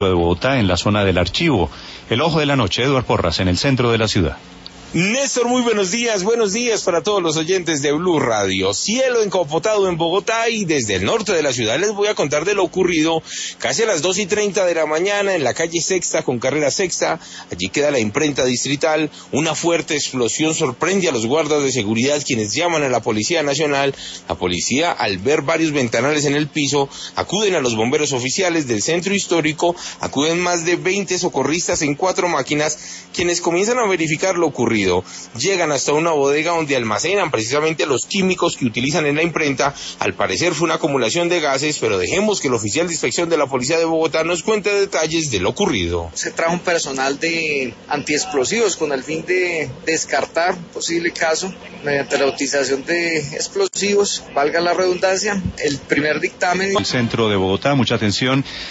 de Bogotá, en la zona del Archivo. El ojo de la noche, Eduardo Porras, en el centro de la ciudad. Néstor, muy buenos días para todos los oyentes de Blue Radio. Cielo encapotado en Bogotá y desde el norte de la ciudad les voy a contar de lo ocurrido casi a las 2:30 de la mañana en la calle Sexta con carrera Sexta. Allí queda la imprenta distrital. Una fuerte explosión sorprende a los guardas de seguridad, quienes llaman a la Policía Nacional. La policía, al ver varios ventanales en el piso, acuden a los bomberos oficiales del centro histórico, acuden más de 20 socorristas en 4 máquinas, quienes comienzan a verificar lo ocurrido. Llegan hasta una bodega donde almacenan precisamente los químicos que utilizan en la imprenta. Al parecer fue una acumulación de gases, pero dejemos que el oficial de inspección de la Policía de Bogotá nos cuente detalles de lo ocurrido. Se trajo un personal de antiexplosivos con el fin de descartar un posible caso mediante la utilización de explosivos, valga la redundancia. El primer dictamen. El centro de Bogotá, mucha atención.